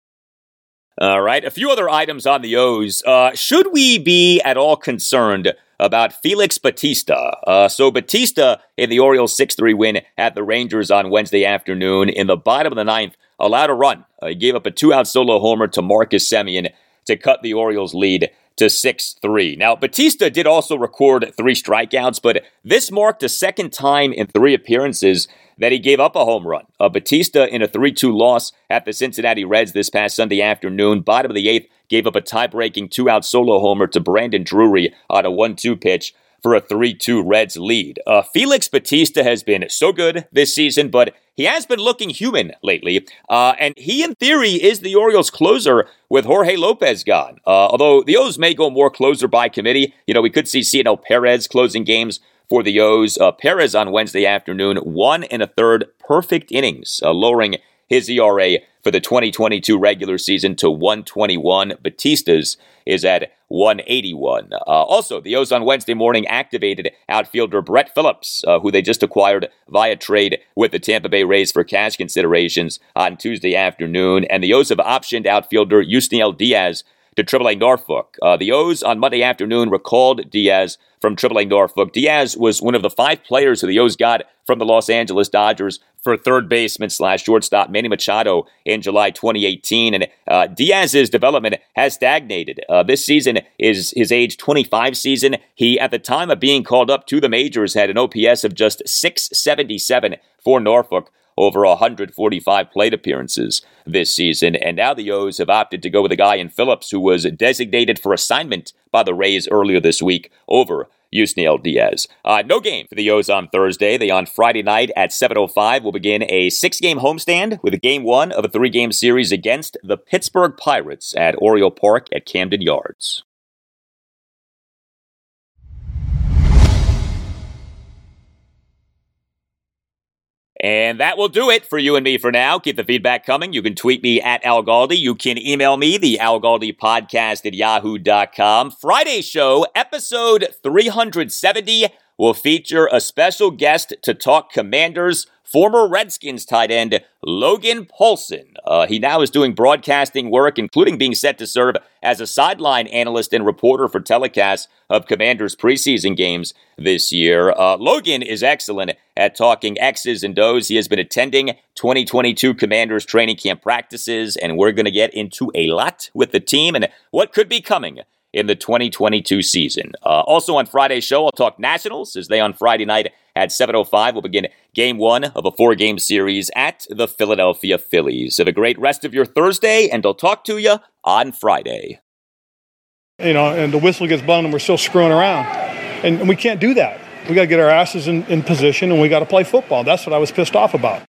All right, a few other items on the O's. Should we be at all concerned about Felix Bautista? So Bautista in the Orioles 6-3 win at the Rangers on Wednesday afternoon in the bottom of the 9th allowed a run. He gave up a 2-out solo homer to Marcus Semien to cut the Orioles' lead to 6-3. Now, Bautista did also record 3 strikeouts, but this marked the second time in 3 appearances that he gave up a home run. Bautista in a 3-2 loss at the Cincinnati Reds this past Sunday afternoon, bottom of the 8th, gave up a tie-breaking 2-out solo homer to Brandon Drury on a 1-2 pitch for a 3-2 Reds lead. Felix Bautista has been so good this season, but he has been looking human lately, and he, in theory, is the Orioles' closer with Jorge Lopez gone. Although the O's may go more closer by committee. We could see Cionel Perez closing games for the O's. Perez on Wednesday afternoon, 1 1/3 perfect innings, lowering his ERA for the 2022 regular season to 121. Batista's is at 181. Also, the O's on Wednesday morning activated outfielder Brett Phillips, who they just acquired via trade with the Tampa Bay Rays for cash considerations on Tuesday afternoon. And the O's have optioned outfielder Yusniel Diaz to AAA Norfolk. The O's on Monday afternoon recalled Diaz from AAA Norfolk. Diaz was one of the 5 players who the O's got from the Los Angeles Dodgers for third baseman / shortstop Manny Machado in July 2018. And Diaz's development has stagnated. This season is his age 25 season. He, at the time of being called up to the majors, had an OPS of just .677 for Norfolk over 145 plate appearances this season. And now the O's have opted to go with a guy in Phillips who was designated for assignment by the Rays earlier this week over Yusniel Diaz. No game for the O's on Thursday. They on Friday night at 7:05 will begin a 6-game homestand with game 1 of a 3-game series against the Pittsburgh Pirates at Oriole Park at Camden Yards. And that will do it for you and me for now. Keep the feedback coming. You can tweet me at Al Galdi. You can email me, the Al Galdi podcast at yahoo.com. Friday show, episode 370, will feature a special guest to talk Commanders, former Redskins tight end Logan Paulsen. He now is doing broadcasting work, including being set to serve as a sideline analyst and reporter for telecasts of Commanders preseason games this year. Logan is excellent at talking X's and O's. He has been attending 2022 Commanders training camp practices, and we're going to get into a lot with the team and what could be coming in the 2022 season. Also on Friday's show, I'll talk Nationals as they on Friday night at 7:05 will begin game 1 of a 4-game series at the Philadelphia Phillies. Have a great rest of your Thursday, and I'll talk to you on Friday. You know, and the whistle gets blown and we're still screwing around. And we can't do that. We got to get our asses in position and we got to play football. That's what I was pissed off about.